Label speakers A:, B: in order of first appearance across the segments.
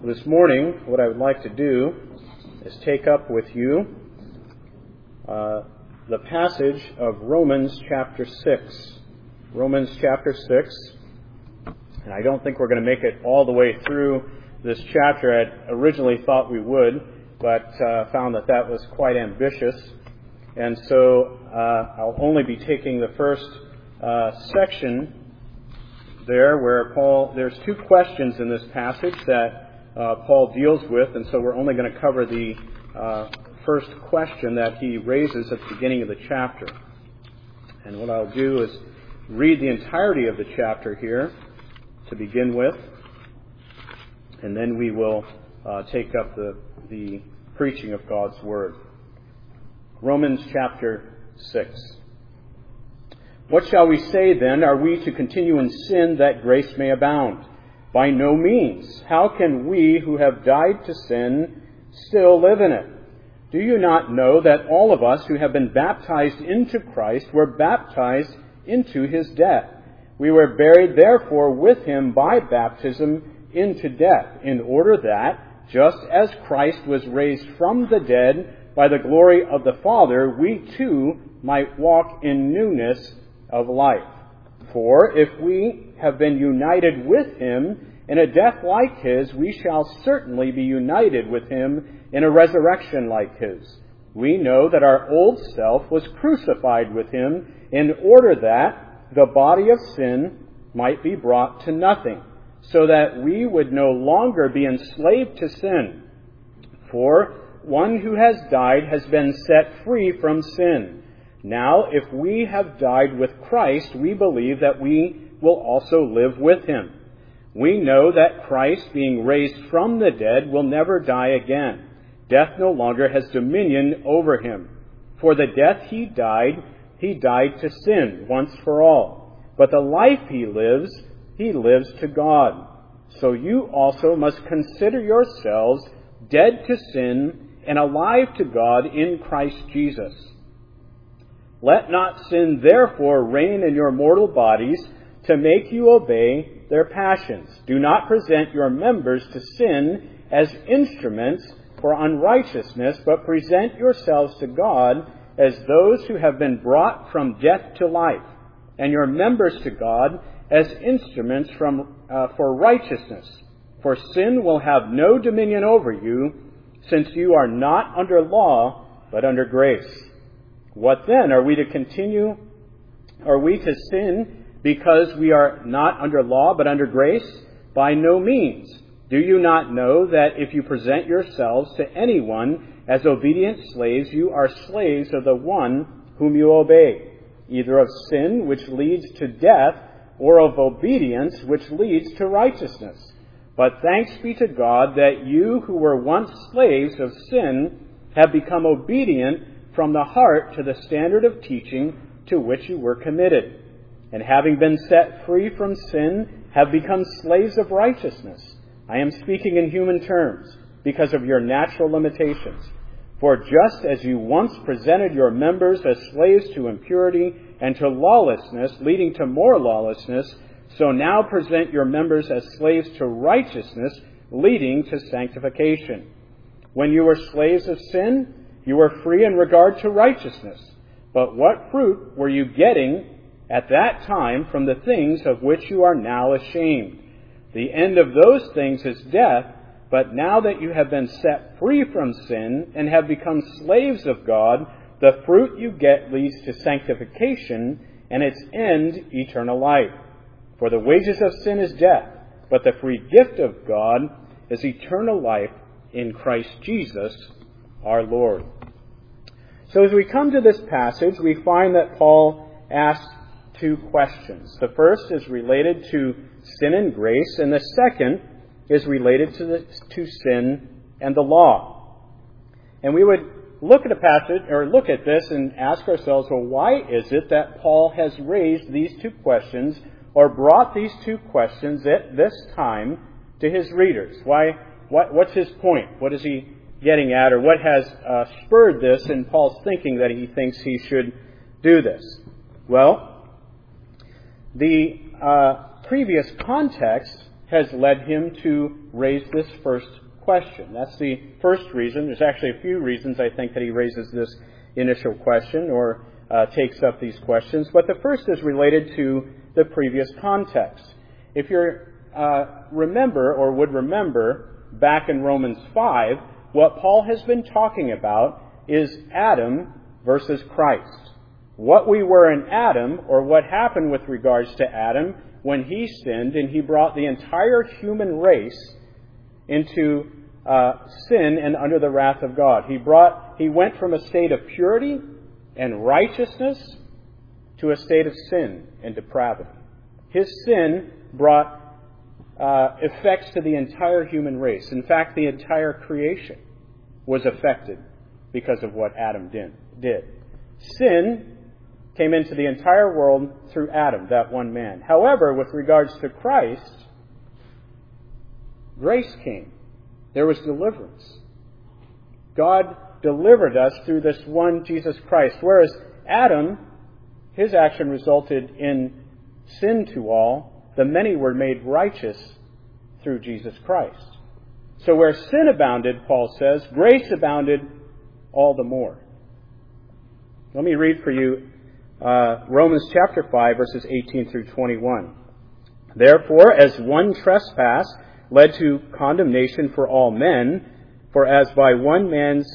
A: this morning, what I would like to do is take up with you the passage of Romans chapter 6. Romans chapter 6. And I don't think we're going to make it all the way through this chapter. I originally thought we would, but found that was quite ambitious. And so I'll only be taking the first section there where there's two questions in this passage that Paul deals with, and so we're only going to cover the first question that he raises at the beginning of the chapter. And what I'll do is read the entirety of the chapter here to begin with, and then we will take up the preaching of God's Word. Romans chapter 6. What shall we say then? Are we to continue in sin that grace may abound? By no means. How can we who have died to sin still live in it? Do you not know that all of us who have been baptized into Christ were baptized into his death? We were buried therefore with him by baptism into death, in order that, just as Christ was raised from the dead by the glory of the Father, we too might walk in newness of life. For if we have been united with him in a death like his, we shall certainly be united with him in a resurrection like his. We know that our old self was crucified with him in order that the body of sin might be brought to nothing, so that we would no longer be enslaved to sin. For one who has died has been set free from sin. Now, if we have died with Christ, we believe that we will also live with him. We know that Christ, being raised from the dead, will never die again. Death no longer has dominion over him. For the death he died to sin once for all. But the life he lives to God. So you also must consider yourselves dead to sin and alive to God in Christ Jesus. Let not sin therefore reign in your mortal bodies to make you obey their passions. Do not present your members to sin as instruments for unrighteousness, but present yourselves to God as those who have been brought from death to life, and your members to God as instruments for righteousness. For sin will have no dominion over you, since you are not under law, but under grace. What then? Are we to continue? Are we to sin because we are not under law, but under grace? By no means. Do you not know that if you present yourselves to anyone as obedient slaves, you are slaves of the one whom you obey, either of sin, which leads to death, or of obedience, which leads to righteousness? But thanks be to God that you who were once slaves of sin have become obedient from the heart to the standard of teaching to which you were committed, and having been set free from sin, have become slaves of righteousness. I am speaking in human terms because of your natural limitations. For just as you once presented your members as slaves to impurity and to lawlessness, leading to more lawlessness, so now present your members as slaves to righteousness, leading to sanctification. When you were slaves of sin, you were free in regard to righteousness. But what fruit were you getting at that time from the things of which you are now ashamed? The end of those things is death, but now that you have been set free from sin and have become slaves of God, the fruit you get leads to sanctification, and its end, eternal life. For the wages of sin is death, but the free gift of God is eternal life in Christ Jesus our Lord. So as we come to this passage, we find that Paul asks two questions. The first is related to sin and grace, and the second is related to sin and the law. And we would look at a passage, or look at this and ask ourselves, well, why is it that Paul has raised these two questions, or brought these two questions at this time to his readers? What's his point? What is he getting at, or what has spurred this in Paul's thinking that he thinks he should do this? Well, the previous context has led him to raise this first question. That's the first reason. There's actually a few reasons, I think, that he raises this initial question or takes up these questions. But the first is related to the previous context. If you remember or would remember back in Romans 5, what Paul has been talking about is Adam versus Christ. What we were in Adam, or what happened with regards to Adam when he sinned and he brought the entire human race into sin and under the wrath of God. He went from a state of purity and righteousness to a state of sin and depravity. His sin brought effects to the entire human race. In fact, the entire creation was affected because of what Adam did. Sin came into the entire world through Adam, that one man. However, with regards to Christ, grace came. There was deliverance. God delivered us through this one Jesus Christ. Whereas Adam, his action resulted in sin to all, the many were made righteous through Jesus Christ. So where sin abounded, Paul says, grace abounded all the more. Let me read for you Romans chapter 5, verses 18 through 21. Therefore, as one trespass led to condemnation for all men, for as by one man's...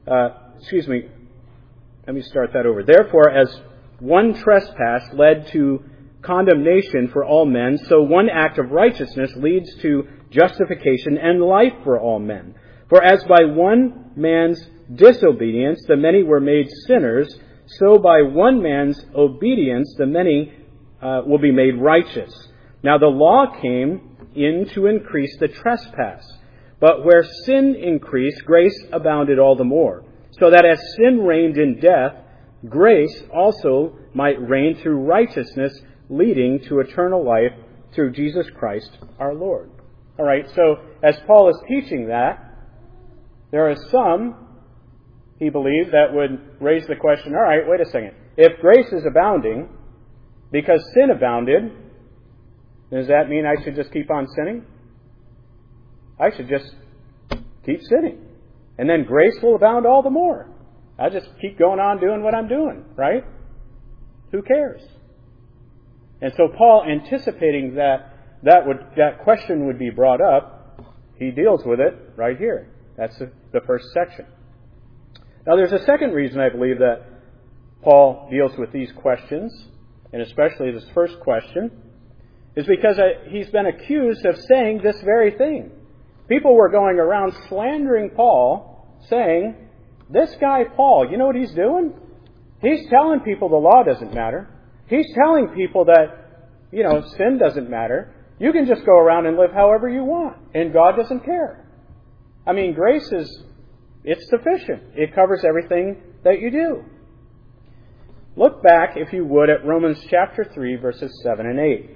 A: Therefore, as one trespass led to condemnation for all men, so one act of righteousness leads to justification and life for all men. For as by one man's disobedience the many were made sinners, so by one man's obedience the many will be made righteous. Now the law came in to increase the trespass. But where sin increased, grace abounded all the more. So that as sin reigned in death, grace also might reign through righteousness, leading to eternal life through Jesus Christ our Lord. All right, so as Paul is teaching that, there are some, he believed, that would raise the question, all right, wait a second. If grace is abounding because sin abounded, does that mean I should just keep on sinning? I should just keep sinning. And then grace will abound all the more. I'll just keep going on doing what I'm doing, right? Who cares? And so Paul, anticipating that question would be brought up, he deals with it right here. That's the first section. Now there's a second reason I believe that Paul deals with these questions, and especially this first question, is because he's been accused of saying this very thing. People were going around slandering Paul, saying, this guy Paul, you know what he's doing? He's telling people the law doesn't matter. He's telling people that, sin doesn't matter. You can just go around and live however you want, and God doesn't care. I mean, grace it's sufficient. It covers everything that you do. Look back, if you would, at Romans chapter 3, verses 7 and 8.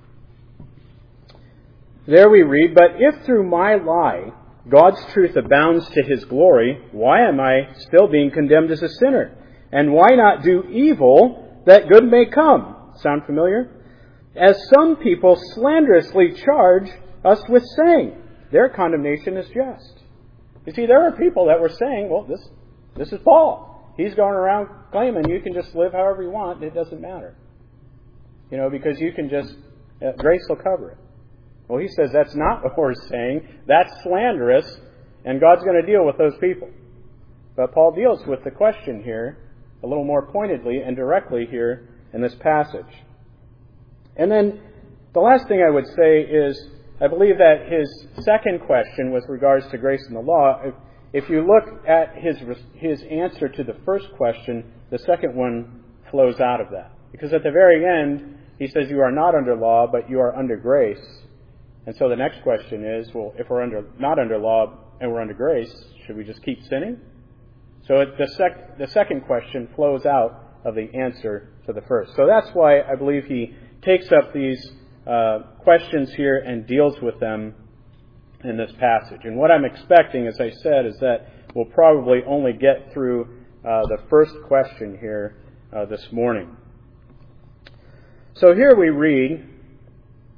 A: There we read, but if through my lie God's truth abounds to His glory, why am I still being condemned as a sinner? And why not do evil that good may come? Sound familiar? As some people slanderously charge us with saying, their condemnation is just. You see, there are people that were saying, well, this is Paul. He's going around claiming you can just live however you want. It doesn't matter. Because you can just, grace will cover it. Well, he says that's not what we're saying. That's slanderous, and God's going to deal with those people. But Paul deals with the question here a little more pointedly and directly here in this passage. And then the last thing I would say is I believe that his second question with regards to grace and the law, if you look at his answer to the first question, the second one flows out of that. Because at the very end, he says you are not under law, but you are under grace. And so the next question is, well, if we're not under law and we're under grace, should we just keep sinning? So the second question flows out of the answer to the first. So that's why I believe he takes up these questions here and deals with them in this passage. And what I'm expecting, as I said, is that we'll probably only get through the first question here this morning. So here we read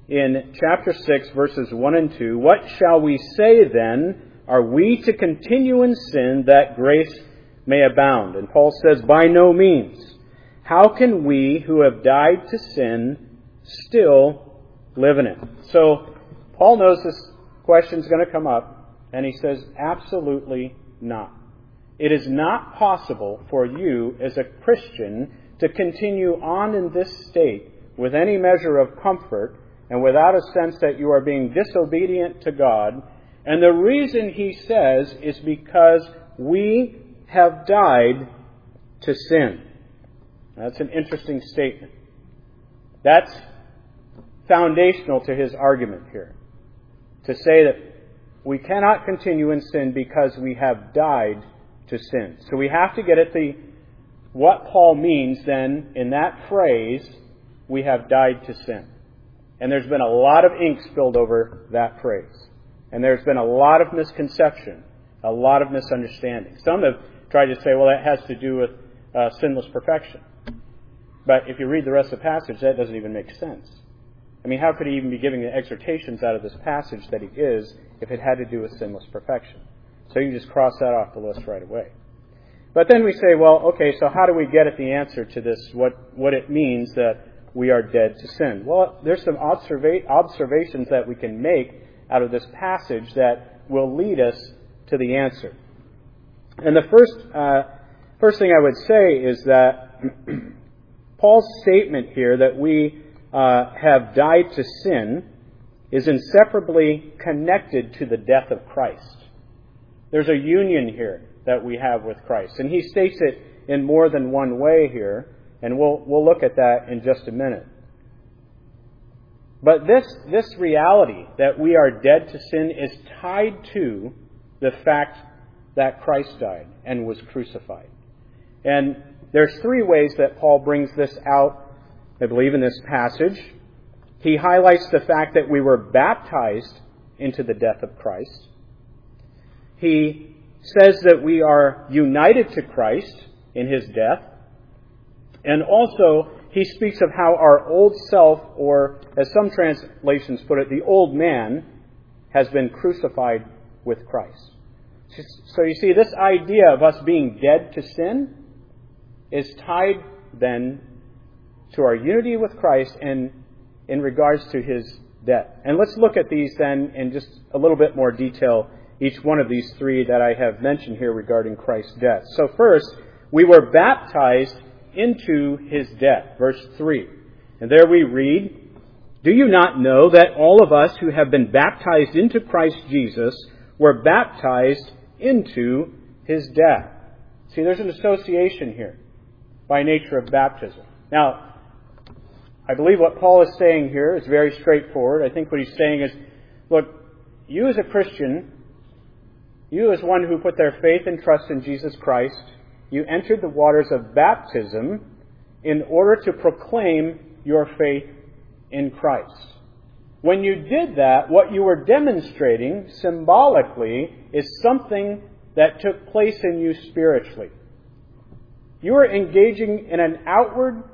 A: in chapter 6, verses 1 and 2, "What shall we say then? Are we to continue in sin that grace may abound?" And Paul says, "By no means. How can we who have died to sin still live in it?" So Paul knows this question is going to come up, and he says, absolutely not. It is not possible for you as a Christian to continue on in this state with any measure of comfort and without a sense that you are being disobedient to God. And the reason he says is because we have died to sin. That's an interesting statement. That's foundational to his argument here. To say that we cannot continue in sin because we have died to sin. So we have to get at what Paul means then in that phrase, we have died to sin. And there's been a lot of ink spilled over that phrase. And there's been a lot of misconception, a lot of misunderstanding. Some have tried to say, well, that has to do with sinless perfection. But if you read the rest of the passage, that doesn't even make sense. I mean, how could he even be giving the exhortations out of this passage that he is if it had to do with sinless perfection? So you can just cross that off the list right away. But then we say, well, okay, so how do we get at the answer to this, what it means that we are dead to sin? Well, there's some observations that we can make out of this passage that will lead us to the answer. And the first thing I would say is that Paul's statement here that we have died to sin is inseparably connected to the death of Christ. There's a union here that we have with Christ. And he states it in more than one way here, and we'll look at that in just a minute. But this reality that we are dead to sin is tied to the fact that Christ died and was crucified. And there's three ways that Paul brings this out, I believe, in this passage. He highlights the fact that we were baptized into the death of Christ. He says that we are united to Christ in his death. And also, he speaks of how our old self, or as some translations put it, the old man, has been crucified with Christ. So you see, this idea of us being dead to sin is tied then to our unity with Christ and in regards to his death. And let's look at these then in just a little bit more detail, each one of these three that I have mentioned here regarding Christ's death. So first, we were baptized into his death. Verse 3. And there we read, "Do you not know that all of us who have been baptized into Christ Jesus were baptized into his death?" See, there's an association here by nature of baptism. Now, I believe what Paul is saying here is very straightforward. I think what he's saying is, look, you as a Christian, you as one who put their faith and trust in Jesus Christ, you entered the waters of baptism in order to proclaim your faith in Christ. When you did that, what you were demonstrating symbolically is something that took place in you spiritually. You were engaging in an outward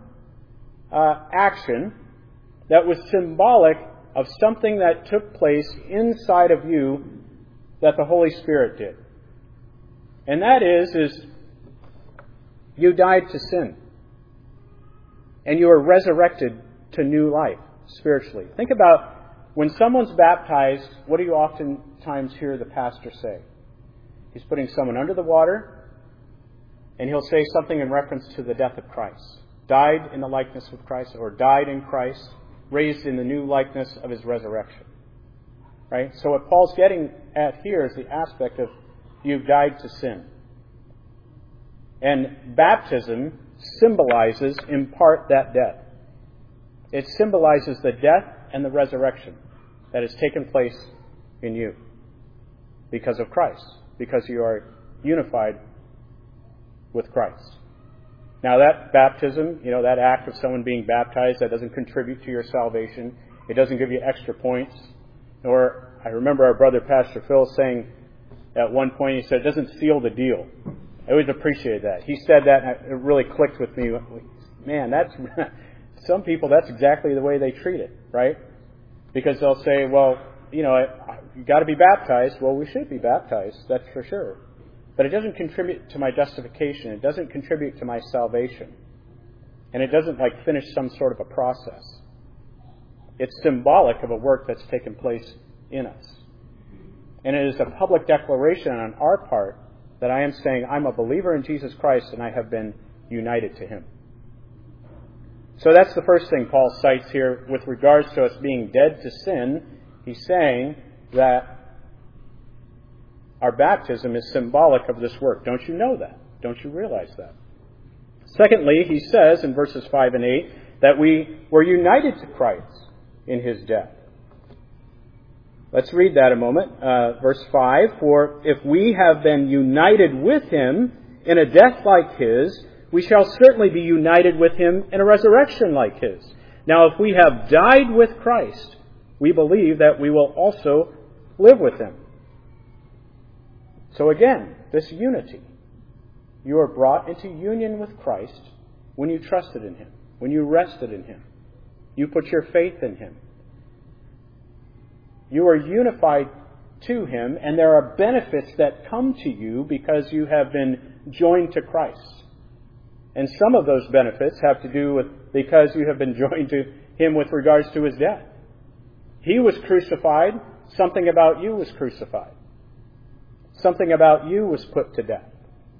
A: action that was symbolic of something that took place inside of you that the Holy Spirit did. And that is you died to sin. And you were resurrected to new life spiritually. Think about when someone's baptized, what do you oftentimes hear the pastor say? He's putting someone under the water, and he'll say something in reference to the death of Christ. Died in the likeness of Christ, or died in Christ, raised in the new likeness of his resurrection. Right? So what Paul's getting at here is the aspect of you've died to sin. And baptism symbolizes, in part, that death. It symbolizes the death and the resurrection that has taken place in you because of Christ, because you are unified with Christ. Now that baptism, that act of someone being baptized, that doesn't contribute to your salvation. It doesn't give you extra points. Or I remember our brother Pastor Phil saying at one point, he said, it doesn't seal the deal. I always appreciate that. He said that and it really clicked with me. Man, some people, that's exactly the way they treat it, right? Because they'll say, well, you got to be baptized. Well, we should be baptized, that's for sure. But it doesn't contribute to my justification. It doesn't contribute to my salvation. And it doesn't finish some sort of a process. It's symbolic of a work that's taken place in us. And it is a public declaration on our part that I am saying I'm a believer in Jesus Christ and I have been united to Him. So that's the first thing Paul cites here with regards to us being dead to sin. He's saying that our baptism is symbolic of this work. Don't you know that? Don't you realize that? Secondly, he says in verses 5 and 8 that we were united to Christ in His death. Let's read that a moment. Verse 5, for if we have been united with Him in a death like His, we shall certainly be united with Him in a resurrection like His. Now, if we have died with Christ, we believe that we will also live with Him. So again, this unity. You are brought into union with Christ when you trusted in Him, when you rested in Him. You put your faith in Him. You are unified to Him, and there are benefits that come to you because you have been joined to Christ. And some of those benefits have to do with because you have been joined to Him with regards to His death. He was crucified. Something about you was crucified. Something about you was put to death.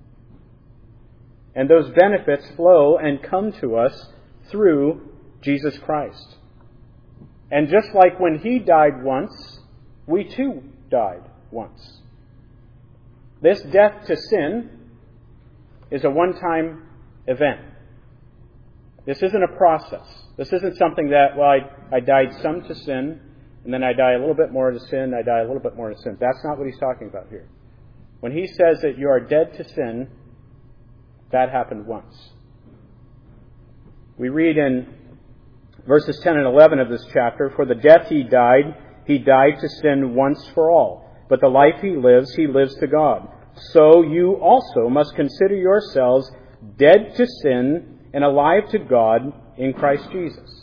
A: And those benefits flow and come to us through Jesus Christ. And just like when He died once, we too died once. This death to sin is a one-time event. This isn't a process. This isn't something that, I died some to sin, and then I die a little bit more to sin, I die a little bit more to sin. That's not what he's talking about here. When he says that you are dead to sin, that happened once. We read in verses 10 and 11 of this chapter, for the death He died to sin once for all. But the life He lives to God. So you also must consider yourselves dead to sin and alive to God in Christ Jesus.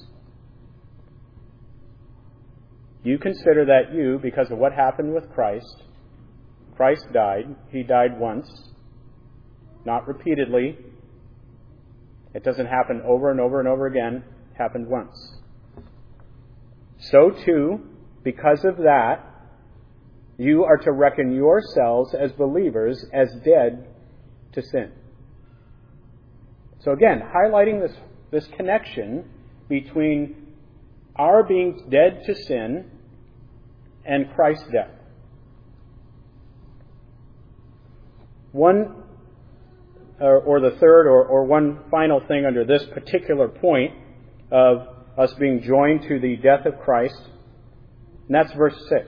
A: You consider that you, because of what happened with Christ died. He died once, not repeatedly. It doesn't happen over and over and over again. It happened once. So too, because of that, you are to reckon yourselves as believers as dead to sin. So again, highlighting this connection between our being dead to sin and Christ's death. One, or the third, or one final thing under this particular point of us being joined to the death of Christ, and that's verse 6.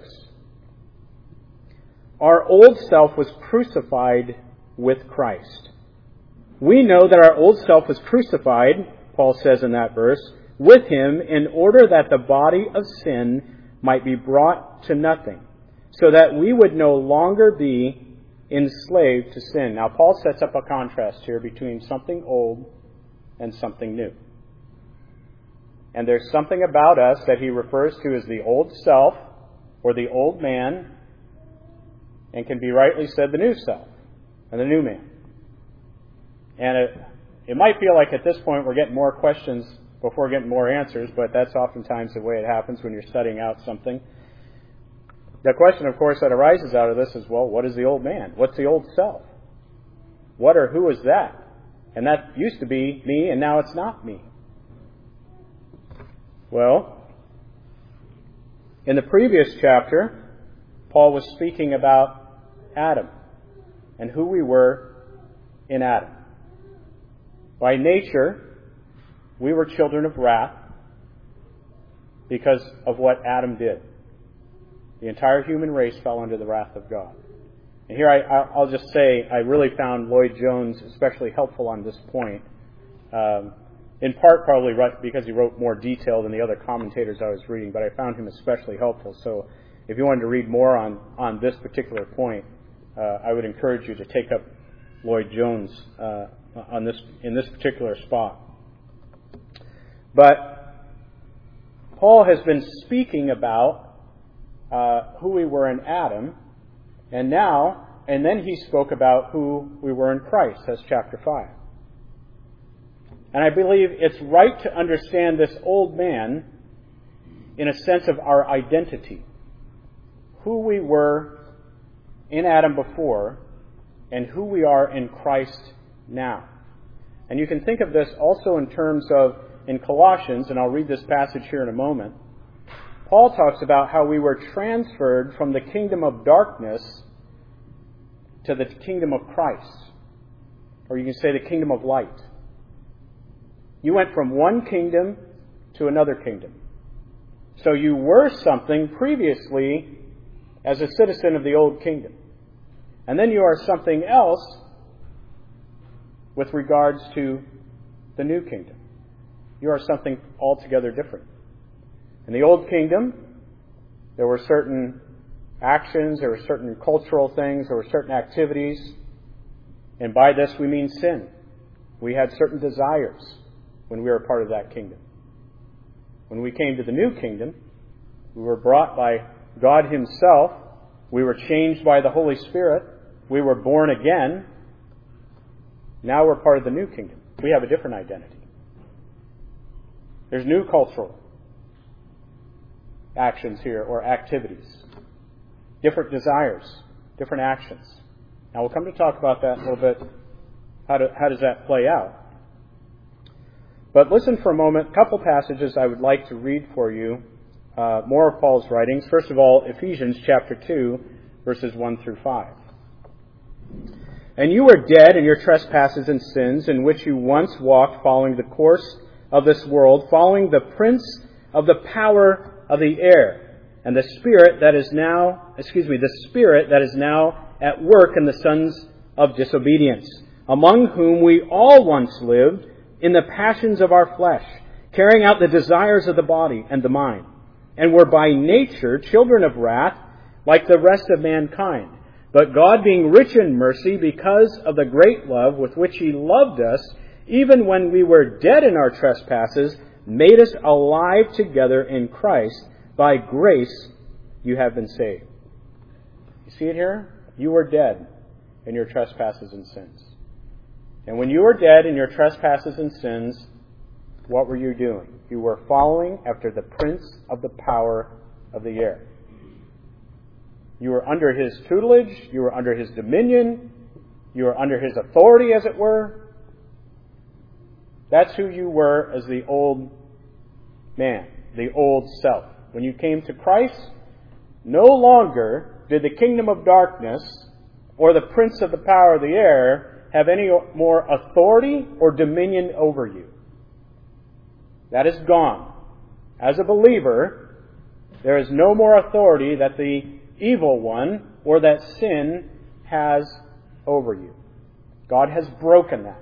A: Our old self was crucified with Christ. We know that our old self was crucified, Paul says in that verse, with Him in order that the body of sin might be brought to nothing, so that we would no longer be enslaved to sin. Now, Paul sets up a contrast here between something old and something new. And there's something about us that he refers to as the old self, or the old man, and can be rightly said the new self, and the new man. And it might feel like at this point we're getting more questions before getting more answers, but that's oftentimes the way it happens when you're studying out something. The question, of course, that arises out of this is, well, what is the old man? What's the old self? What or who is that? And that used to be me, and now it's not me. Well, in the previous chapter, Paul was speaking about Adam and who we were in Adam. By nature, we were children of wrath because of what Adam did. The entire human race fell under the wrath of God. And here I'll just say I really found Lloyd Jones especially helpful on this point. In part probably because he wrote more detail than the other commentators I was reading, but I found him especially helpful. So if you wanted to read more on this particular point, I would encourage you to take up Lloyd Jones in this particular spot. But Paul has been speaking about who we were in Adam, and then he spoke about who we were in Christ. That's chapter 5. And I believe it's right to understand this old man in a sense of our identity. Who we were in Adam before, and who we are in Christ now. And you can think of this also in terms of, in Colossians, and I'll read this passage here in a moment, Paul talks about how we were transferred from the kingdom of darkness to the kingdom of Christ. Or you can say the kingdom of light. You went from one kingdom to another kingdom. So you were something previously as a citizen of the old kingdom. And then you are something else with regards to the new kingdom. You are something altogether different. In the old kingdom, there were certain actions, there were certain cultural things, there were certain activities. And by this we mean sin. We had certain desires when we were part of that kingdom. When we came to the new kingdom, we were brought by God Himself. We were changed by the Holy Spirit. We were born again. Now we're part of the new kingdom. We have a different identity. There's new cultural actions here, or activities. Different desires, different actions. Now we'll come to talk about that a little bit. How does that play out? But listen for a moment. A couple passages I would like to read for you. More of Paul's writings. First of all, Ephesians chapter 2, verses 1 through 5. And you were dead in your trespasses and sins, in which you once walked, following the course of this world, following the prince of the power of the air, and the spirit that is now at work in the sons of disobedience, among whom we all once lived in the passions of our flesh, carrying out the desires of the body and the mind, and were by nature children of wrath, like the rest of mankind. But God, being rich in mercy, because of the great love with which He loved us, even when we were dead in our trespasses, made us alive together in Christ. By grace you have been saved. You see it here? You were dead in your trespasses and sins. And when you were dead in your trespasses and sins, what were you doing? You were following after the prince of the power of the air. You were under his tutelage. You were under his dominion. You were under his authority, as it were. That's who you were as the old man, the old self. When you came to Christ, no longer did the kingdom of darkness or the prince of the power of the air have any more authority or dominion over you. That is gone. As a believer, there is no more authority that the evil one or that sin has over you. God has broken that.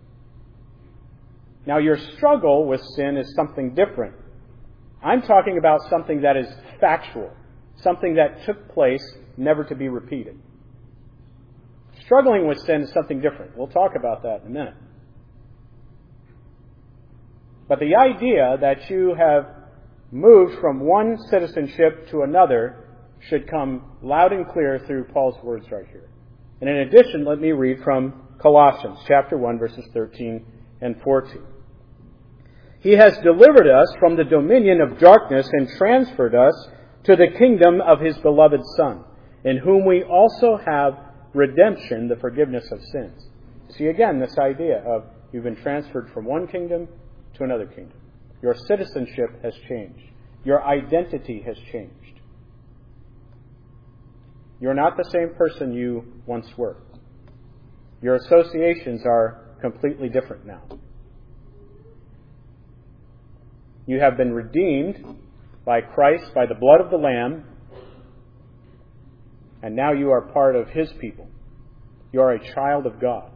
A: Now, your struggle with sin is something different. I'm talking about something that is factual, something that took place, never to be repeated. Struggling with sin is something different. We'll talk about that in a minute. But the idea that you have moved from one citizenship to another should come loud and clear through Paul's words right here. And in addition, let me read from Colossians chapter 1, verses 13 and 14. He has delivered us from the dominion of darkness and transferred us to the kingdom of His beloved Son, in whom we also have redemption, the forgiveness of sins. See again this idea of you've been transferred from one kingdom to another kingdom. Your citizenship has changed. Your identity has changed. You're not the same person you once were. Your associations are completely different now. You have been redeemed by Christ, by the blood of the Lamb, and now you are part of His people. You are a child of God.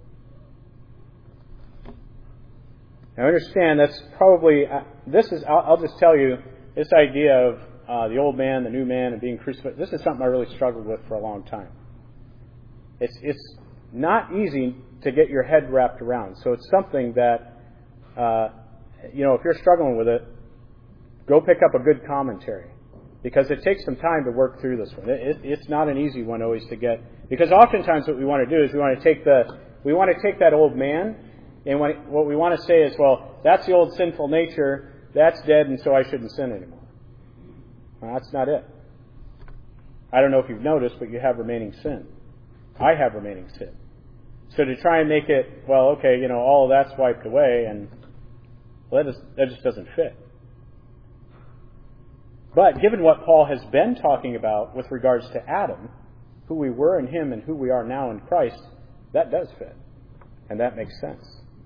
A: Now understand, that's probably, I'll just tell you, this idea of the old man, the new man, and being crucified, this is something I really struggled with for a long time. It's not easy to get your head wrapped around. So it's something that, if you're struggling with it, go pick up a good commentary, because it takes some time to work through this one. It's not an easy one always to get, because oftentimes what we want to do is we want to take that old man, and what we want to say is, well, that's the old sinful nature, that's dead, and so I shouldn't sin anymore. Well, that's not it. I don't know if you've noticed, but you have remaining sin. I have remaining sin. So to try and make it, well, okay, all of that's wiped away, and that just doesn't fit. But given what Paul has been talking about with regards to Adam, who we were in him and who we are now in Christ, that does fit. And that makes sense.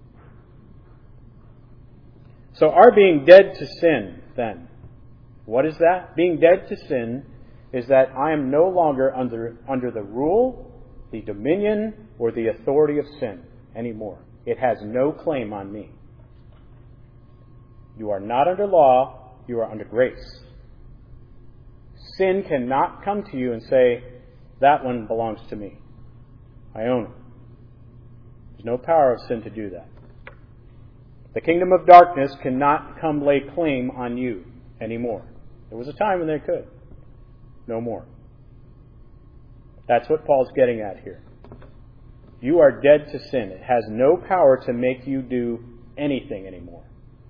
A: So our being dead to sin, then, what is that? Being dead to sin is that I am no longer under the rule, the dominion, or the authority of sin anymore. It has no claim on me. You are not under law, you are under grace. Sin cannot come to you and say, that one belongs to me. I own it. There's no power of sin to do that. The kingdom of darkness cannot come lay claim on you anymore. There was a time when they could. No more. That's what Paul's getting at here. You are dead to sin. It has no power to make you do anything anymore.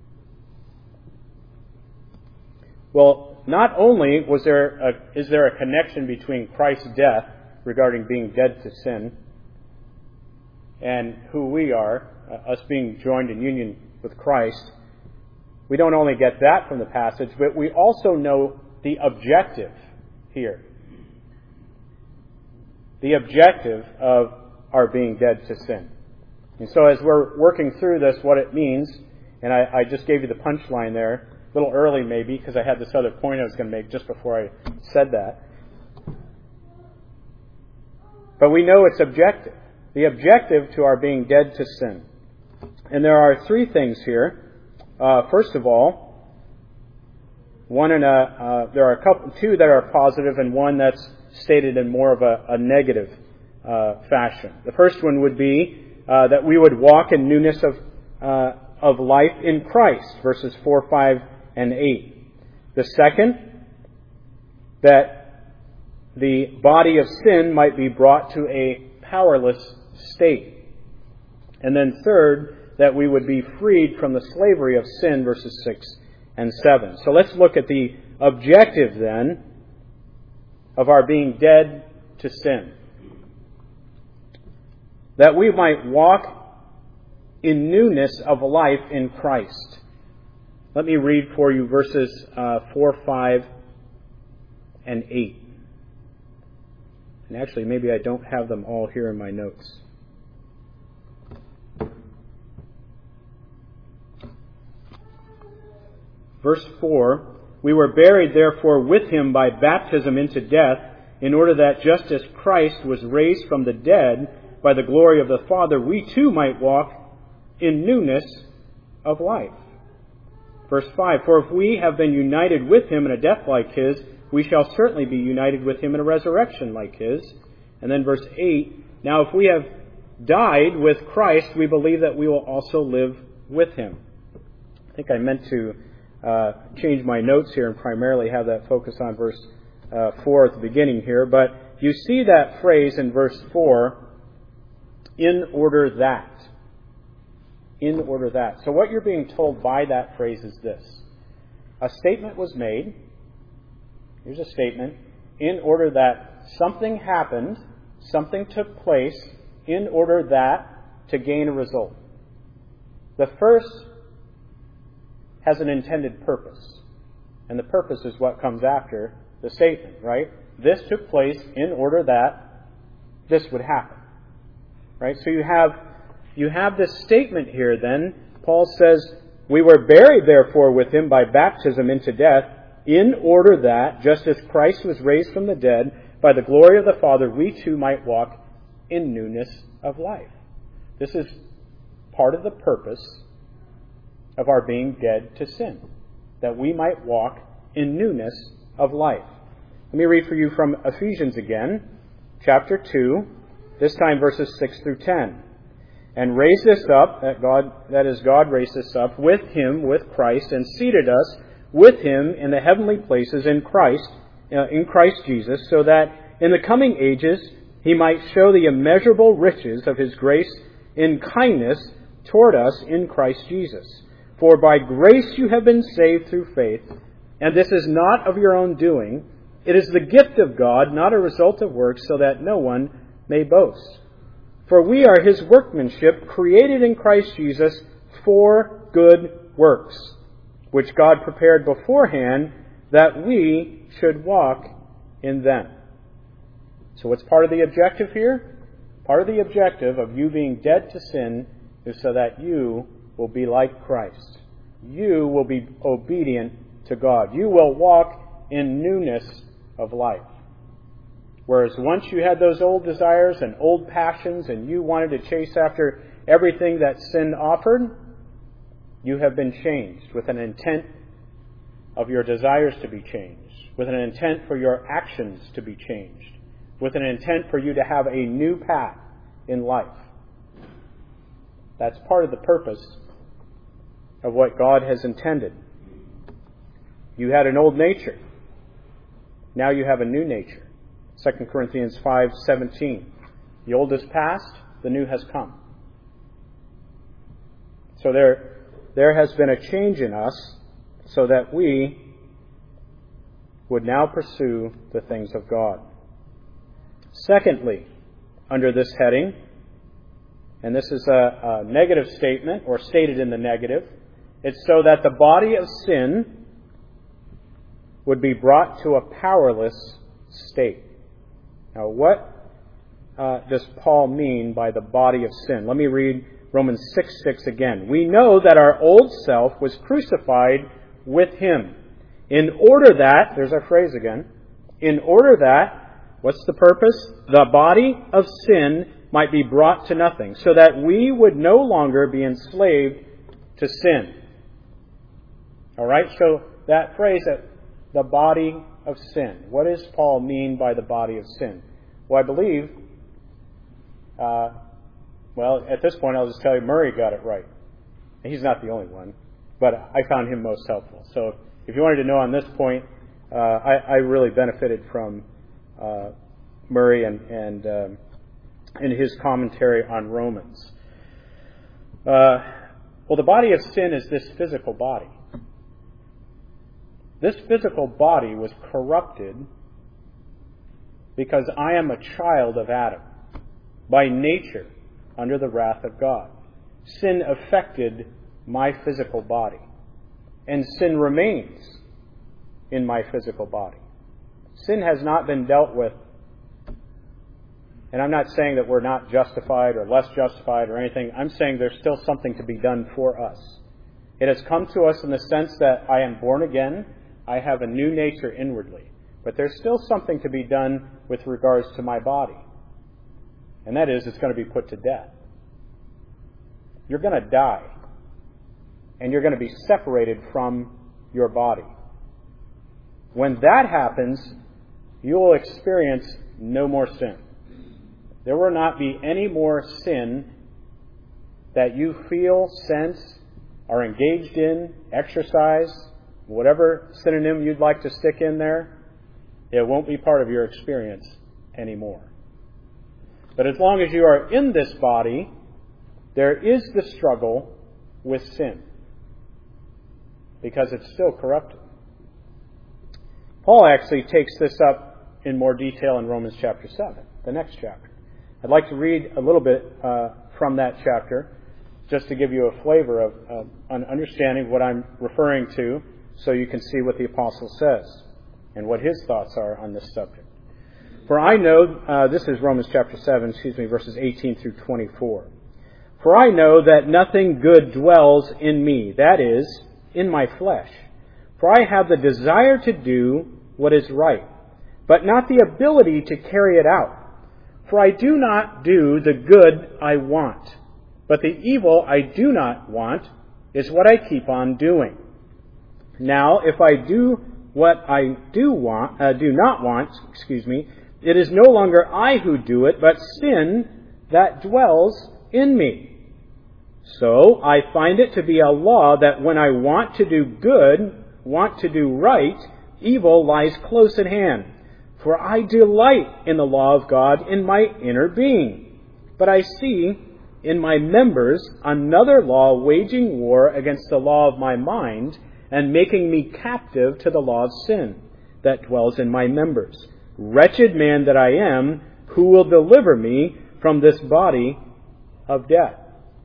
A: Well, not only is there a connection between Christ's death regarding being dead to sin and who we are, us being joined in union with Christ, we don't only get that from the passage, but we also know the objective here. The objective of our being dead to sin. And so as we're working through this, what it means, and I just gave you the punchline there, a little early maybe, because I had this other point I was going to make just before I said that. But we know its objective. The objective to our being dead to sin. And there are three things here. First of all, there are two that are positive and one that's stated in more of a negative fashion. The first one would be that we would walk in newness of life in Christ, verses 4, 5, and 8. The second, that the body of sin might be brought to a powerless state. And then third, that we would be freed from the slavery of sin, verses 6 and 7. So let's look at the objective then of our being dead to sin. That we might walk in newness of life in Christ. Let me read for you verses 4, 5, and 8. And actually, maybe I don't have them all here in my notes. Verse 4, we were buried therefore with him by baptism into death, in order that just as Christ was raised from the dead by the glory of the Father, we too might walk in newness of life. Verse 5, for if we have been united with him in a death like his, we shall certainly be united with him in a resurrection like his. And then verse 8, now if we have died with Christ, we believe that we will also live with him. I think I meant to change my notes here and primarily have that focus on verse 4 at the beginning here. But you see that phrase in verse 4, in order that. In order that. So what you're being told by that phrase is this. A statement was made. Here's a statement. In order that something happened, something took place, in order that to gain a result. The first has an intended purpose. And the purpose is what comes after the statement, right? This took place in order that this would happen. Right? So you have this statement here then. Paul says, we were buried therefore with him by baptism into death, in order that, just as Christ was raised from the dead by the glory of the Father, we too might walk in newness of life. This is part of the purpose of our being dead to sin, that we might walk in newness of life. Let me read for you from Ephesians again, chapter 2, this time verses 6 through 10. And raised us up, God raised us up with him, with Christ, and seated us with him in the heavenly places in Christ Jesus, so that in the coming ages he might show the immeasurable riches of his grace in kindness toward us in Christ Jesus. For by grace you have been saved through faith, and this is not of your own doing. It is the gift of God, not a result of works, so that no one may boast. For we are his workmanship, created in Christ Jesus for good works, which God prepared beforehand that we should walk in them. So what's part of the objective here? Part of the objective of you being dead to sin is so that you will be like Christ. You will be obedient to God. You will walk in newness of life. Whereas once you had those old desires and old passions and you wanted to chase after everything that sin offered, you have been changed with an intent of your desires to be changed, with an intent for your actions to be changed, with an intent for you to have a new path in life. That's part of the purpose of what God has intended. You had an old nature. Now you have a new nature. 2 Corinthians 5:17. The old is past, the new has come. So there has been a change in us so that we would now pursue the things of God. Secondly, under this heading, and this is a negative statement, or stated in the negative, it's so that the body of sin would be brought to a powerless state. Now, what does Paul mean by the body of sin? Let me read Romans 6:6 again. We know that our old self was crucified with him, in order that, there's our phrase again, in order that, what's the purpose? The body of sin might be brought to nothing, so that we would no longer be enslaved to sin. All right, so that phrase, that the body of sin. What does Paul mean by the body of sin? Well, I believe, at this point I'll just tell you Murray got it right. He's not the only one, but I found him most helpful. So if you wanted to know on this point, I really benefited from Murray and his commentary on Romans. Well, the body of sin is this physical body. This physical body was corrupted because I am a child of Adam, by nature, under the wrath of God. Sin affected my physical body, and sin remains in my physical body. Sin has not been dealt with, and I'm not saying that we're not justified or less justified or anything. I'm saying there's still something to be done for us. It has come to us in the sense that I am born again. I have a new nature inwardly. But there's still something to be done with regards to my body. And that is, it's going to be put to death. You're going to die. And you're going to be separated from your body. When that happens, you will experience no more sin. There will not be any more sin that you feel, sense, are engaged in, exercise, whatever synonym you'd like to stick in there. It won't be part of your experience anymore. But as long as you are in this body, there is the struggle with sin, because it's still corrupted. Paul actually takes this up in more detail in Romans chapter 7, the next chapter. I'd like to read a little bit from that chapter, just to give you a flavor of an understanding of what I'm referring to, so you can see what the apostle says and what his thoughts are on this subject. For I know, this is Romans chapter 7, verses 18 through 24. For I know that nothing good dwells in me, that is, in my flesh. For I have the desire to do what is right, but not the ability to carry it out. For I do not do the good I want, but the evil I do not want is what I keep on doing. Now, if I do what I do not want, it is no longer I who do it, but sin that dwells in me. So I find it to be a law that when I want to do good, want to do right, evil lies close at hand. For I delight in the law of God in my inner being. But I see in my members another law waging war against the law of my mind and making me captive to the law of sin that dwells in my members. Wretched man that I am, who will deliver me from this body of death?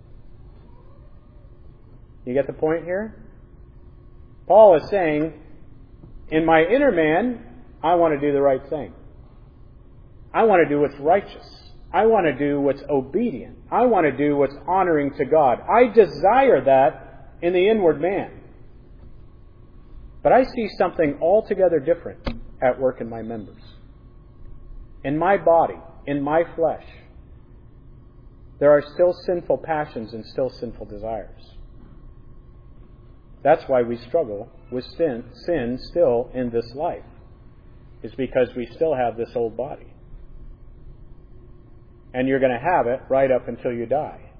A: You get the point here? Paul is saying, in my inner man, I want to do the right thing. I want to do what's righteous. I want to do what's obedient. I want to do what's honoring to God. I desire that in the inward man. But I see something altogether different at work in my members. In my body, in my flesh, there are still sinful passions and still sinful desires. That's why we struggle with sin still in this life. Is because we still have this old body. And you're going to have it right up until you die.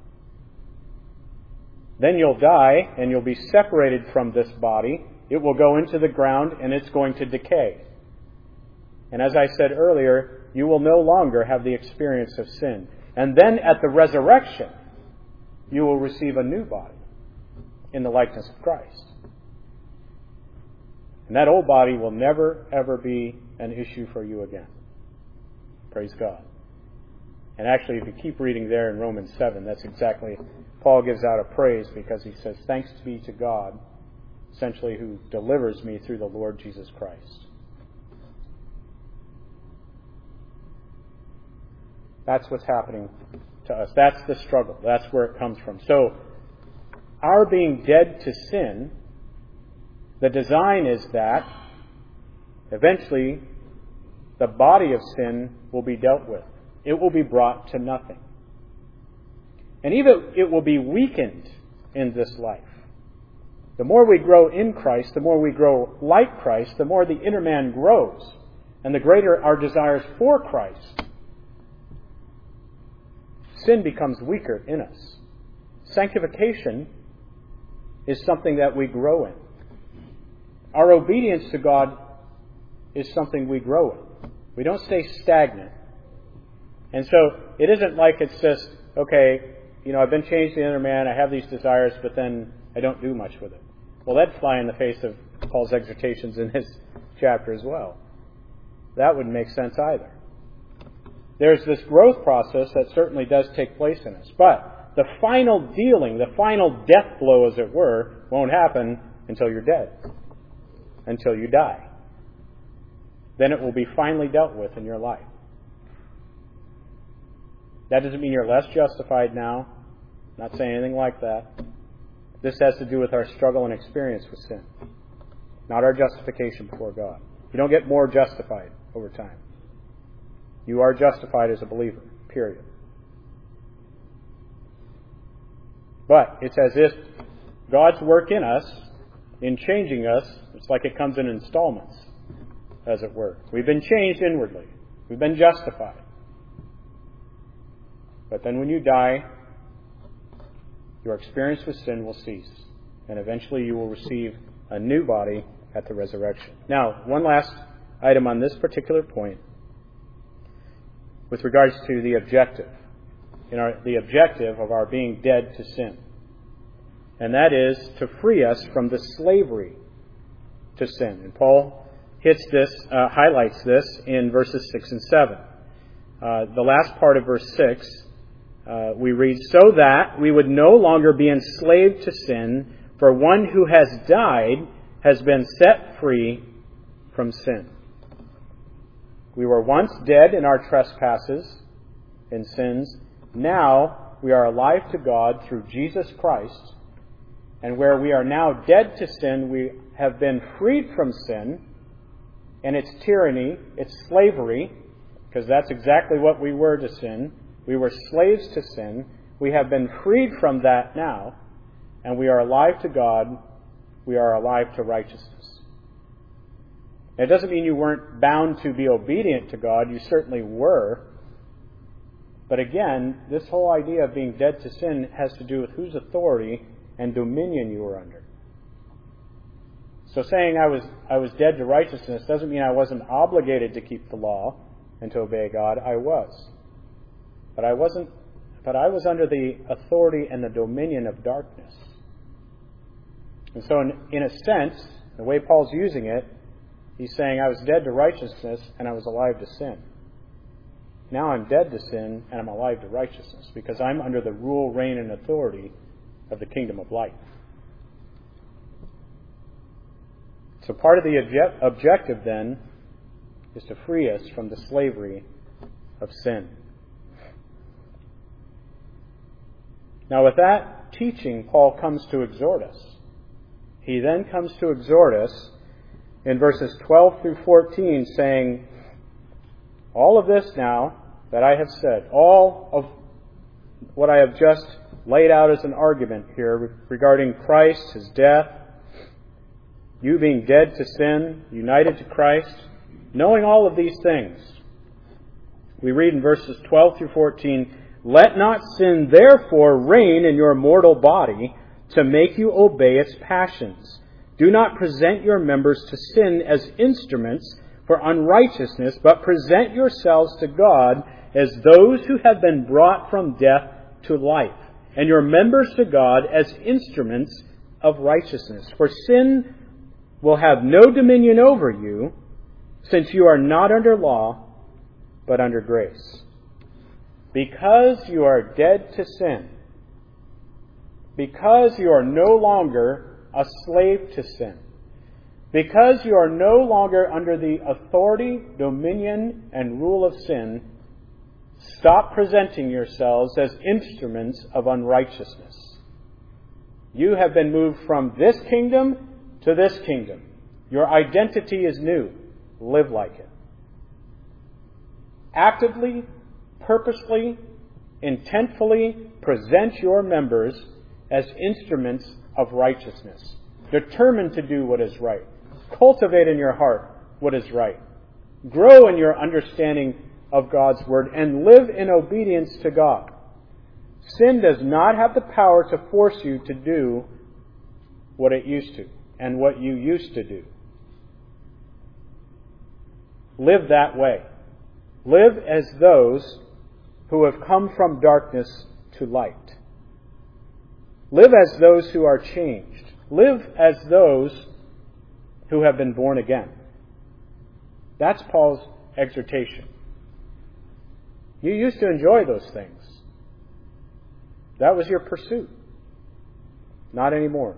A: Then you'll die and you'll be separated from this body. It will go into the ground and it's going to decay. And as I said earlier, you will no longer have the experience of sin. And then at the resurrection, you will receive a new body in the likeness of Christ. And that old body will never, ever be an issue for you again. Praise God. And actually, if you keep reading there in Romans 7, that's exactly, Paul gives out a praise because he says, thanks be to God, essentially, who delivers me through the Lord Jesus Christ. That's what's happening to us. That's the struggle. That's where it comes from. So, our being dead to sin, the design is that eventually the body of sin will be dealt with. It will be brought to nothing. And even it will be weakened in this life. The more we grow in Christ, the more we grow like Christ, the more the inner man grows, and the greater our desires for Christ. Sin becomes weaker in us. Sanctification is something that we grow in. Our obedience to God is something we grow in. We don't stay stagnant. And so it isn't like it's just, okay, I've been changed to the inner man, I have these desires, but then I don't do much with it. Well, that'd fly in the face of Paul's exhortations in his chapter as well. That wouldn't make sense either. There's this growth process that certainly does take place in us. But the final dealing, the final death blow, as it were, won't happen until you're dead. Until you die. Then it will be finally dealt with in your life. That doesn't mean you're less justified now. I'm not saying anything like that. This has to do with our struggle and experience with sin. Not our justification before God. You don't get more justified over time. You are justified as a believer, period. But it's as if God's work in us, in changing us, it's like it comes in installments, as it were. We've been changed inwardly. We've been justified. But then when you die, your experience with sin will cease. And eventually you will receive a new body at the resurrection. Now, one last item on this particular point with regards to the objective. The objective of our being dead to sin. And that is to free us from the slavery to sin. And Paul highlights this in verses 6 and 7. The last part of verse 6, we read, so that we would no longer be enslaved to sin, for one who has died has been set free from sin. We were once dead in our trespasses and sins. Now we are alive to God through Jesus Christ. And where we are now dead to sin, we have been freed from sin and its tyranny, its slavery, because that's exactly what we were to sin. We were slaves to sin. We have been freed from that now, and we are alive to God. We are alive to righteousness. It doesn't mean you weren't bound to be obedient to God. You certainly were. But again, this whole idea of being dead to sin has to do with whose authority and dominion you were under. So saying I was dead to righteousness doesn't mean I wasn't obligated to keep the law and to obey God. I was. But I was under the authority and the dominion of darkness. And so in a sense, the way Paul's using it, he's saying I was dead to righteousness and I was alive to sin. Now I'm dead to sin and I'm alive to righteousness because I'm under the rule, reign, and authority of the kingdom of light. So part of the objective then is to free us from the slavery of sin. Now with that teaching, Paul comes to exhort us. He then comes to exhort us in verses 12 through 14, saying, all of this now that I have said, all of what I have just laid out as an argument here regarding Christ, His death, you being dead to sin, united to Christ, knowing all of these things, we read in verses 12 through 14, let not sin therefore reign in your mortal body to make you obey its passions. Do not present your members to sin as instruments for unrighteousness, but present yourselves to God as those who have been brought from death to life, and your members to God as instruments of righteousness. For sin will have no dominion over you, since you are not under law, but under grace. Because you are dead to sin, because you are no longer a slave to sin, because you are no longer under the authority, dominion, and rule of sin, stop presenting yourselves as instruments of unrighteousness. You have been moved from this kingdom to this kingdom. Your identity is new. Live like it. Actively, purposely, intentfully present your members as instruments of righteousness. Determined to do what is right. Cultivate in your heart what is right. Grow in your understanding of God's Word and live in obedience to God. Sin does not have the power to force you to do what it used to and what you used to do. Live that way. Live as those who have come from darkness to light. Live as those who are changed. Live as those who have been born again. That's Paul's exhortation. You used to enjoy those things. That was your pursuit. Not anymore.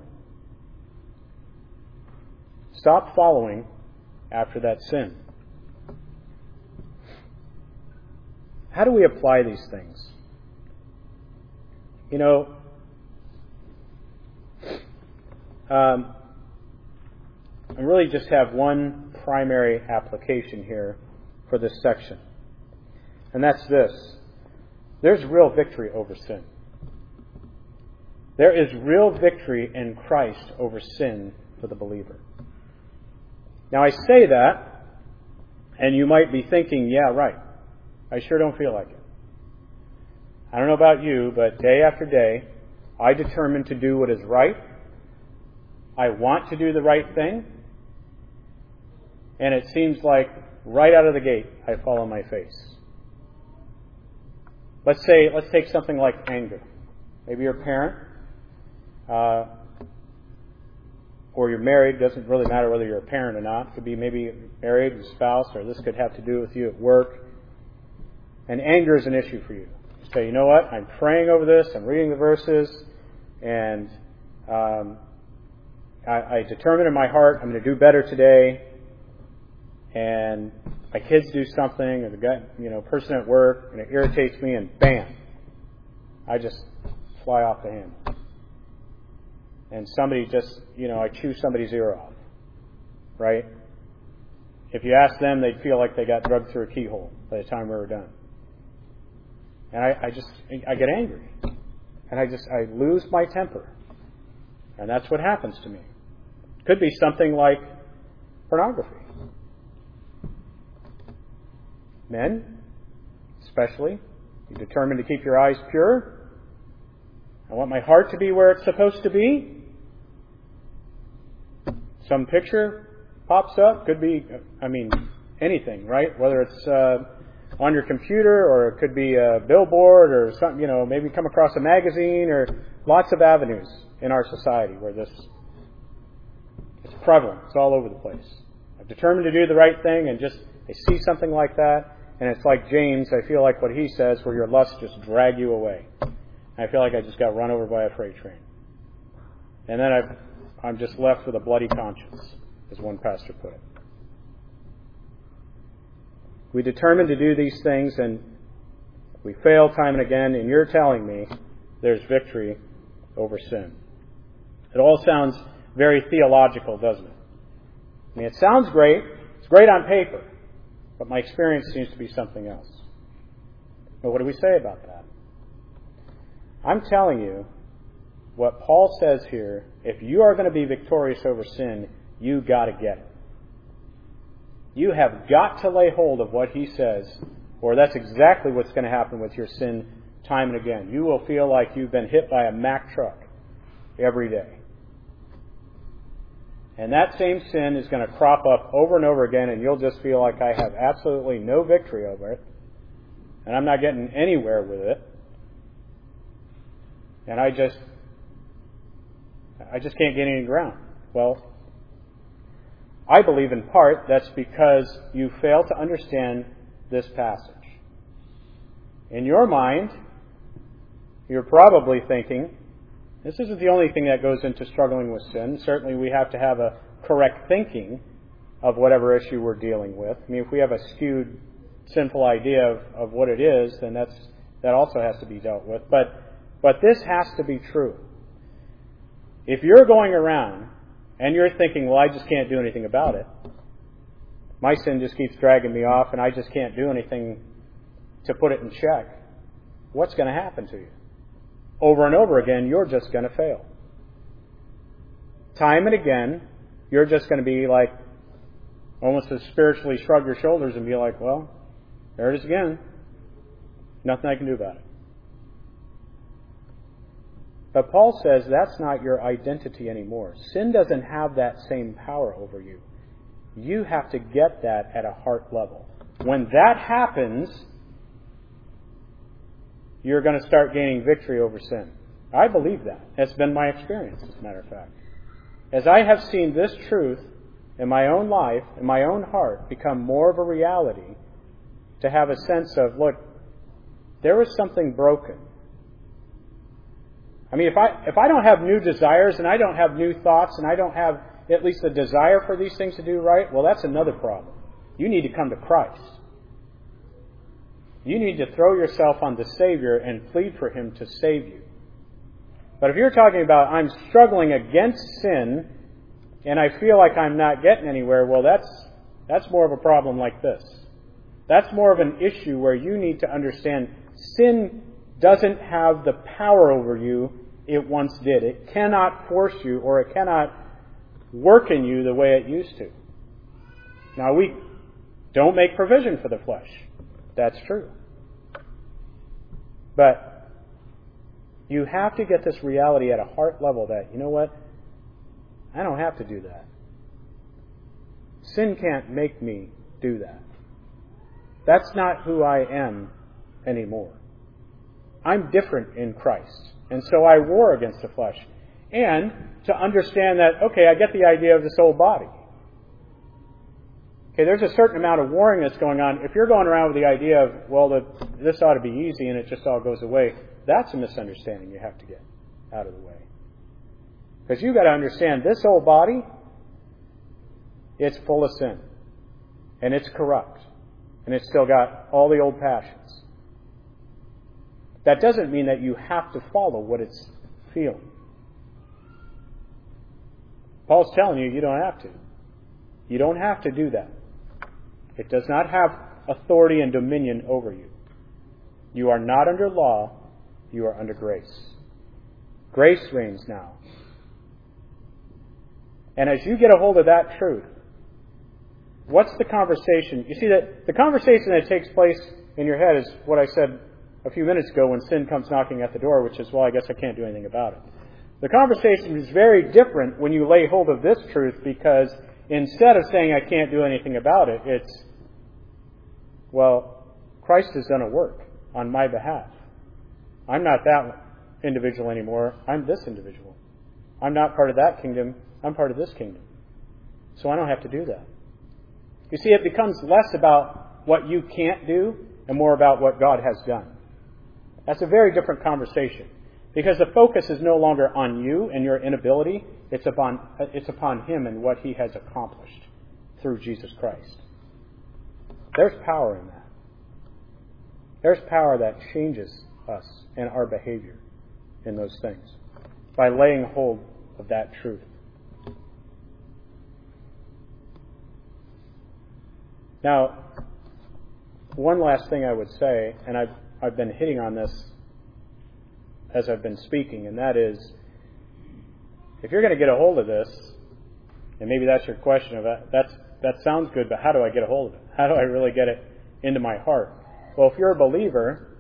A: Stop following after that sin. How do we apply these things? You know, I really just have one primary application here for this section. And that's this. There's real victory over sin. There is real victory in Christ over sin for the believer. Now I say that, and you might be thinking, yeah, right. I sure don't feel like it. I don't know about you, but day after day, I determine to do what is right. I want to do the right thing. And it seems like right out of the gate, I fall on my face. Let's take something like anger. Maybe you're a parent, or you're married. Doesn't really matter whether you're a parent or not. It could be maybe married, a spouse, or this could have to do with you at work. And anger is an issue for you. You say, you know what? I'm praying over this. I'm reading the verses, and I determine in my heart I'm going to do better today. And my kids do something, or the person at work, and it irritates me, and bam, I just fly off the handle. And somebody I chew somebody's ear off, right? If you ask them, they'd feel like they got drugged through a keyhole by the time we were done. And I get angry, and I lose my temper, and that's what happens to me. It could be something like pornography. Men, especially, you determine to keep your eyes pure. I want my heart to be where it's supposed to be. some picture pops up. Could be, anything, right? Whether it's on your computer, or it could be a billboard or something, maybe come across a magazine, or lots of avenues in our society where this is prevalent. It's all over the place. I've determined to do the right thing, and just I see something like that, and it's like James, I feel like what he says, where your lusts just drag you away. I feel like I just got run over by a freight train. And then I'm just left with a bloody conscience, as one pastor put it. We determine to do these things, and we fail time and again, and you're telling me there's victory over sin. It all sounds very theological, doesn't it? It sounds great. It's great on paper. But my experience seems to be something else. But what do we say about that? I'm telling you what Paul says here. If you are going to be victorious over sin, you got to get it. You have got to lay hold of what he says, or that's exactly what's going to happen with your sin time and again. You will feel like you've been hit by a Mack truck every day. And that same sin is going to crop up over and over again, and you'll just feel like I have absolutely no victory over it, and I'm not getting anywhere with it, and I just can't gain any ground. Well, I believe in part that's because you fail to understand this passage. In your mind, you're probably thinking, this isn't the only thing that goes into struggling with sin. Certainly we have to have a correct thinking of whatever issue we're dealing with. If we have a skewed, sinful idea of what it is, then that also has to be dealt with. But this has to be true. If you're going around and you're thinking, well, I just can't do anything about it. My sin just keeps dragging me off, and I just can't do anything to put it in check. What's going to happen to you? Over and over again, you're just going to fail. Time and again, you're just going to be like, almost to spiritually shrug your shoulders and be like, well, there it is again. Nothing I can do about it. But Paul says that's not your identity anymore. Sin doesn't have that same power over you. You have to get that at a heart level. When that happens, you're going to start gaining victory over sin. I believe that. That's been my experience, as a matter of fact. As I have seen this truth in my own life, in my own heart, become more of a reality, to have a sense of, look, there was something broken. If I don't have new desires, and I don't have new thoughts, and I don't have at least a desire for these things to do right, well, that's another problem. You need to come to Christ. You need to throw yourself on the Savior and plead for Him to save you. But if you're talking about, I'm struggling against sin, and I feel like I'm not getting anywhere, well, that's more of a problem like this. That's more of an issue where you need to understand sin doesn't have the power over you it once did. It cannot force you, or it cannot work in you the way it used to. Now, we don't make provision for the flesh. That's true. But you have to get this reality at a heart level that, you know what? I don't have to do that. Sin can't make me do that. That's not who I am anymore. I'm different in Christ. And so I war against the flesh. And to understand that, okay, I get the idea of this old body. Okay, there's a certain amount of warring that's going on. If you're going around with the idea of, well, this ought to be easy and it just all goes away, that's a misunderstanding you have to get out of the way. Because you've got to understand, this old body, it's full of sin. And it's corrupt. And it's still got all the old passions. That doesn't mean that you have to follow what it's feeling. Paul's telling you, you don't have to. You don't have to do that. It does not have authority and dominion over you. You are not under law. You are under grace. Grace reigns now. And as you get a hold of that truth, what's the conversation? You see, that the conversation that takes place in your head is what I said a few minutes ago when sin comes knocking at the door, which is, well, I guess I can't do anything about it. The conversation is very different when you lay hold of this truth, because instead of saying I can't do anything about it, it's, well, Christ has done a work on my behalf. I'm not that individual anymore. I'm this individual. I'm not part of that kingdom. I'm part of this kingdom. So I don't have to do that. You see, it becomes less about what you can't do and more about what God has done. That's a very different conversation, because the focus is no longer on you and your inability. It's upon Him and what He has accomplished through Jesus Christ. There's power in that. There's power that changes us and our behavior in those things by laying hold of that truth. Now, one last thing I would say, and I've been hitting on this as I've been speaking, and that is, if you're going to get a hold of this, and maybe that's your question of that sounds good, but how do I get a hold of it? How do I really get it into my heart? Well, if you're a believer,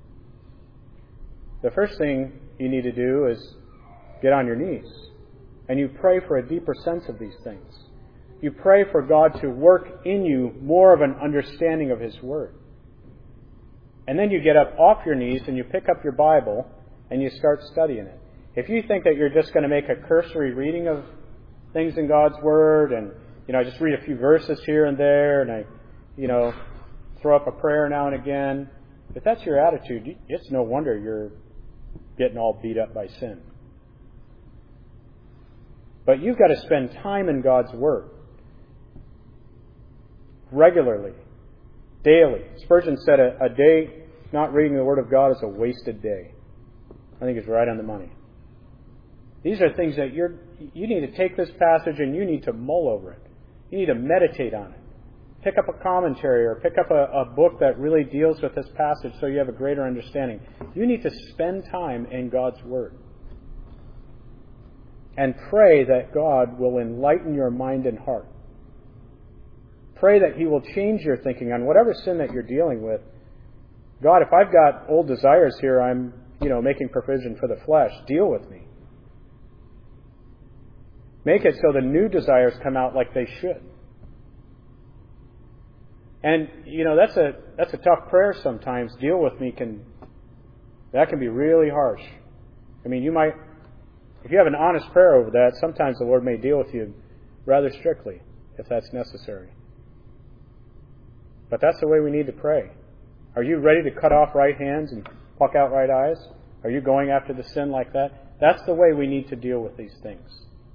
A: the first thing you need to do is get on your knees, and you pray for a deeper sense of these things. You pray for God to work in you more of an understanding of His Word. And then you get up off your knees and you pick up your Bible and you start studying it. If you think that you're just going to make a cursory reading of things in God's Word and, I just read a few verses here and there and I, throw up a prayer now and again, if that's your attitude, it's no wonder you're getting all beat up by sin. But you've got to spend time in God's Word. Regularly. Daily. Spurgeon said a day not reading the Word of God is a wasted day. I think it's right on the money. These are things that you need to take this passage and you need to mull over it. You need to meditate on it. Pick up a commentary or pick up a book that really deals with this passage so you have a greater understanding. You need to spend time in God's Word. And pray that God will enlighten your mind and heart. Pray that He will change your thinking on whatever sin that you're dealing with. God, if I've got old desires here, I'm, making provision for the flesh. Deal with me. Make it so the new desires come out like they should. And, that's a tough prayer sometimes. Deal with me can be really harsh. I mean, if you have an honest prayer over that, sometimes the Lord may deal with you rather strictly, if that's necessary. But that's the way we need to pray. Are you ready to cut off right hands and pluck out right eyes? Are you going after the sin like that? That's the way we need to deal with these things.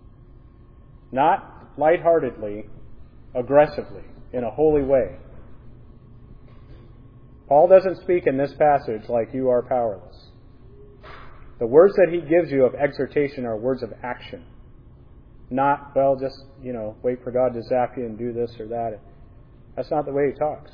A: Not lightheartedly, aggressively, in a holy way. Paul doesn't speak in this passage like you are powerless. The words that he gives you of exhortation are words of action. Not, just, wait for God to zap you and do this or that. That's not the way he talks.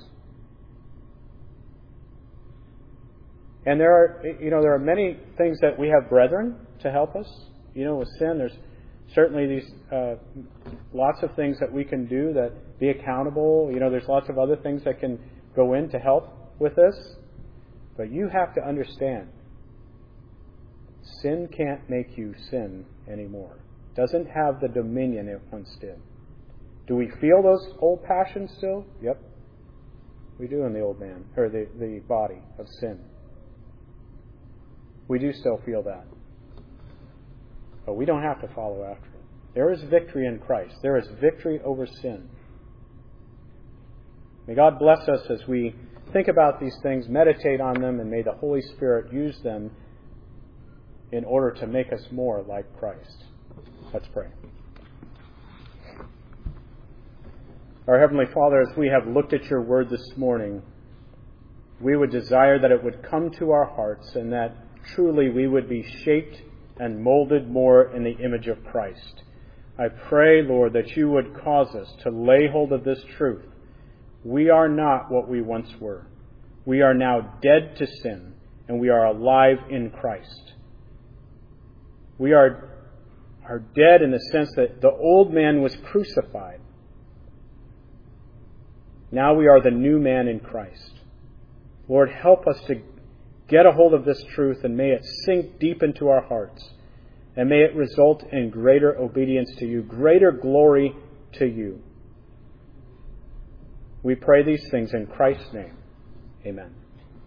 A: And there are many things that we have brethren to help us. With sin, there's certainly these lots of things that we can do that be accountable. There's lots of other things that can go in to help with this. But you have to understand, sin can't make you sin anymore. It doesn't have the dominion it once did. Do we feel those old passions still? Yep. We do in the old man, or the body of sin. We do still feel that. But we don't have to follow after it. There is victory in Christ. There is victory over sin. May God bless us as we think about these things, meditate on them, and may the Holy Spirit use them in order to make us more like Christ. Let's pray. Our Heavenly Father, as we have looked at your word this morning, we would desire that it would come to our hearts and that truly we would be shaped and molded more in the image of Christ. I pray, Lord, that you would cause us to lay hold of this truth. We are not what we once were. We are now dead to sin, and we are alive in Christ. We are dead in the sense that the old man was crucified. Now we are the new man in Christ. Lord, help us to get a hold of this truth and may it sink deep into our hearts. And may it result in greater obedience to you, greater glory to you. We pray these things in Christ's name. Amen.